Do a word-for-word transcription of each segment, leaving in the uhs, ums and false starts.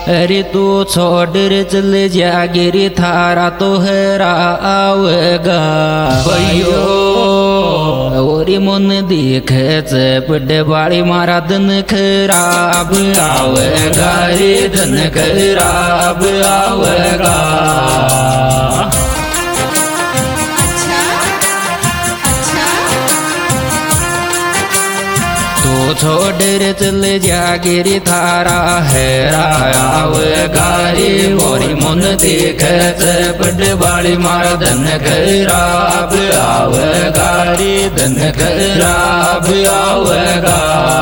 अरे तू छोड़ चल जा गिरी थारा तो हेरा आवेगा भैयो ओरी मन देखे से बड़े बाड़ी मारा धन खराब आवेगा रे धन खराब आवेगा। तो छोड़ चल जा गिरी थारा हेरा आवेगा रे मोरी मन देखे से बड़े बाड़ी मारा धन खराब आवेगा रे धन खराब आवेगा।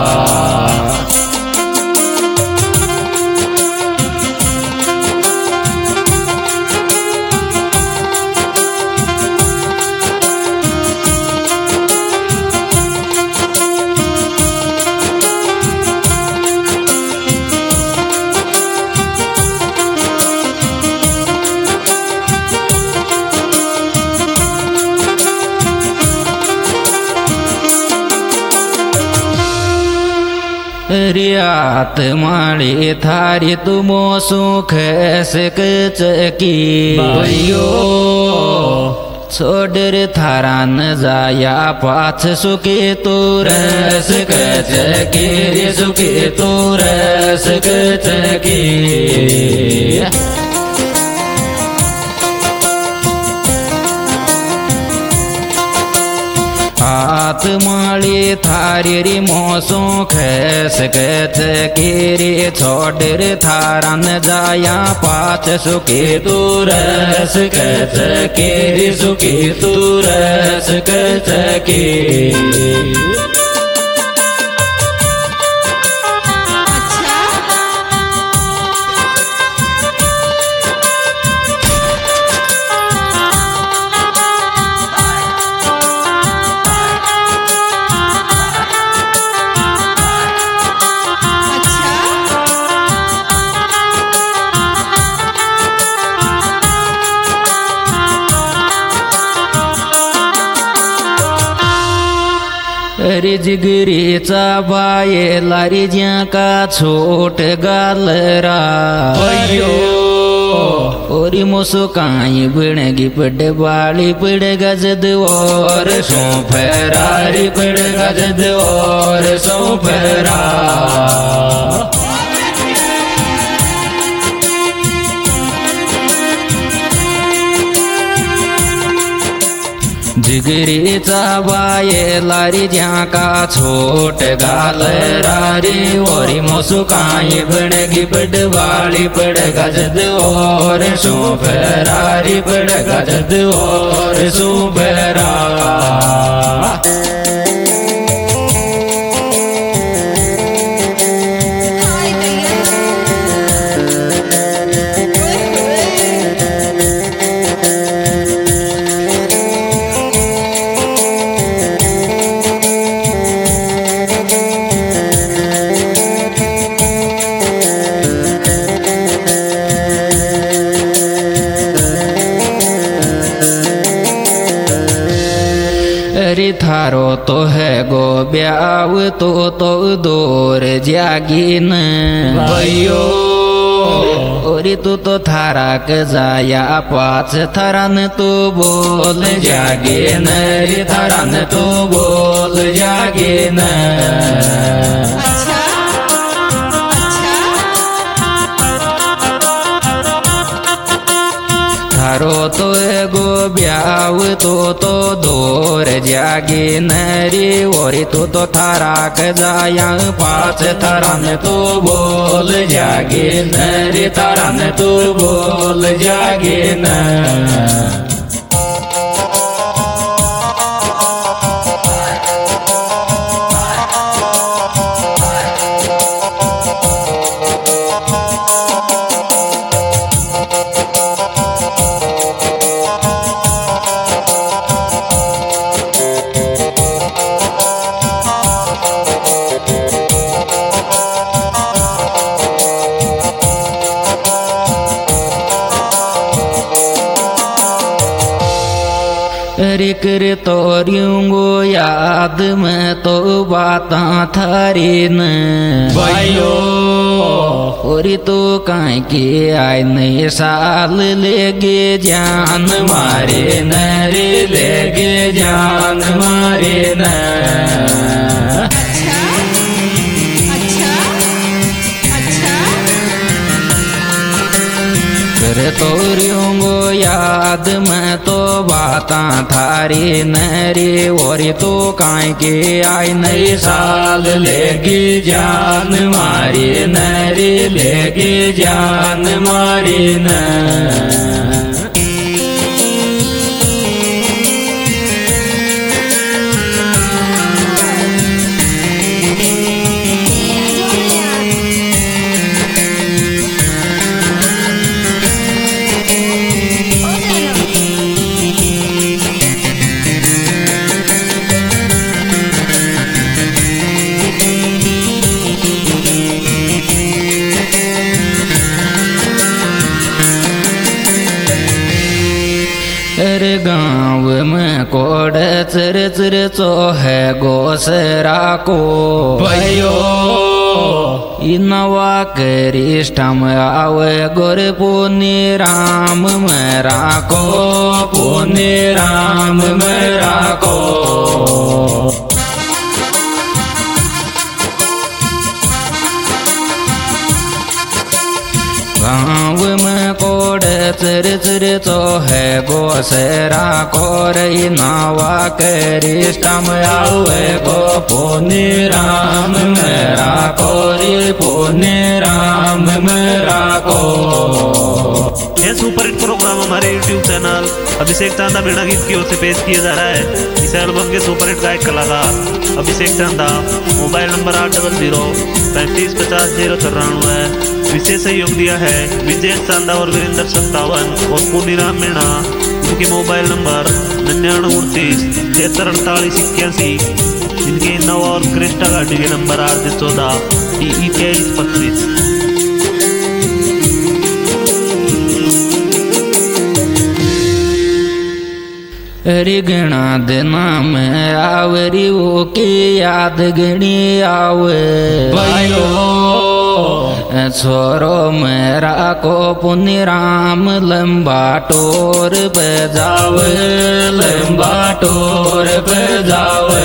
रियात माड़ी थारी तुमो सुख सक चकी भैयो छोड़ थारा न जाया पाछ सुखे तो रस चकी रे सुखे तो रस चकी। हाथ माली थारी री मोसों खैस गच गिरी छोड़ थारा न जाया पाच सुखी तू रस गच गिरी सुखी तू रस गच गिरी। अरे जिगरीचा बाये लारी ज्या का छोट गालरा भैयो ओरी मुसुकाई बिणगी पड़ बाली पड़ गजद और सो फरारी पड़ गजद और सो फरा। जिगरी चाबाये लारी ज्या का छोट गाल रारी ओरी मुसुकाई बड़गी बड़ वाली पड़ गजद और सो फरारी पड़ गजद और सो फरा। थारो तो है गो ब्याव तो तो दूर जागिन भैयो ओरी तू तो थारा के जाया पाछ थरन तू बोल जागिन रे थरन तू बोल जागिन। थारो तो एगो ब्याव तो तो दूर जागी नरी ओरी तू तो थारा के जाया पाछ थरन तू बोल जागी नरी थरन तू बोल जागी न। अरे कर तोरियूंगो याद में तो बाता थारी न भाइयों और तो काई के आय नए साल लेगे जान मारे न रे लेगे जान मारे न कर तोरियूंगो याद में तो बाता थारी नरे और तो काई के आई नई साल लेगी जान मारी नरे लेगी जान मारी न अरे गाँव में कोड चर चर चो है गोसरा को भाइयों इनवा करिष्ठम आवे गोर पुनि राम मेरा को पुनि राम मेरा को गाँव में कोड चर चर तो है गोसरा कोर नावा करिष्ठम आवे को पुनि राम मेरा कोरी पुनि राम मेरा को। यह सुपर हिट प्रोग्राम हमारे यूट्यूब चैनल अभिषेक चांदा बिना गीत की ओर से पेश किया जा रहा है। इस एल्बम के सुपर हिट गायक कलाकार अभिषेक चांदा। मोबाइल नंबर आठ डबल जीरो पैंतीस पचास जीरो चौरानवे। विशेष सहयोग दिया है विजय चांदा और वीरेंद्र सत्तावन और पुनीराम मीणा। उनके मोबाइल नंबर निन्यानवे उनतीस तिहत्तर अड़तालीस इक्यासी। इनके इनोवा और क्रिस्टा गाड़ी के नंबर आठ से चौदह ई ई तेईस पच्चीस। अरे गणा देना में आवरी वो की याद गणी आवे भाइयों छोरो मेरा को पुनि राम लंबा टोर बजावे लंबा टोर बजावे।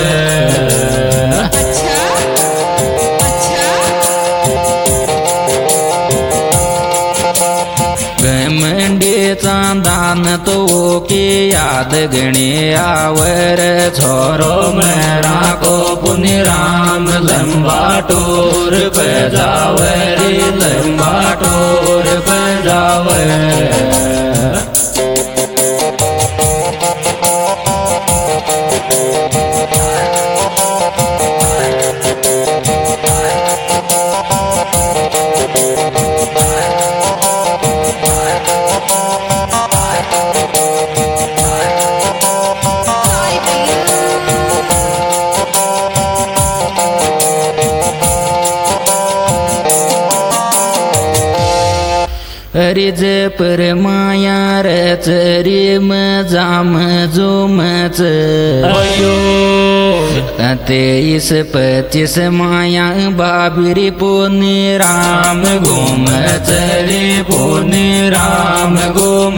मंडी चांदान तो की याद गणी आवर छोरो मेरा को पुनि राम लंबा टोर बजावे रे लंबा टोर बजावे। अरे जय पर माया रचरी में जाम जुमच तेईस पच्चीस माया बाबरी पुनि राम घूम चली पुनि राम घूम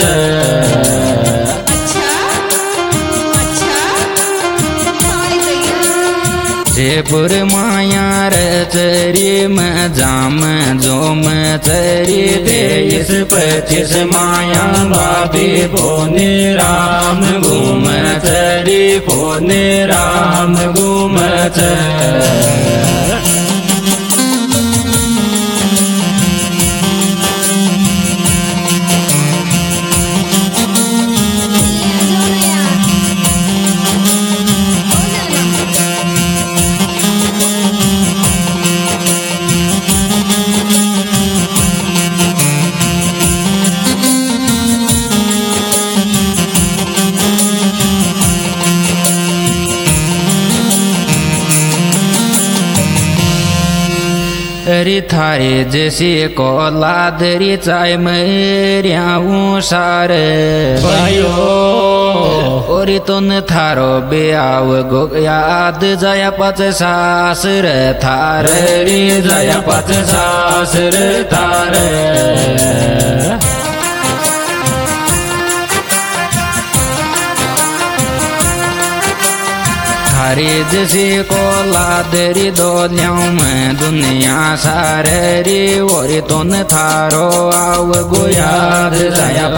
जयपुर माया रचरी में जाम जोम चरी तेईस पच्चीस माया बाबी पुनि राम घूम चरी पुनि राम घूम अरे थारे जैसे को लादरी चाय मेरिया सारे भाइयों ओरी तुन थारो ब्याव गो याद जया पच सासर थार रे जया पच सासर थार थारी जैसी को लादरी दो ल्याऊं मैं दुनिया सारे री ओरी तुन थारो आव गो याद जया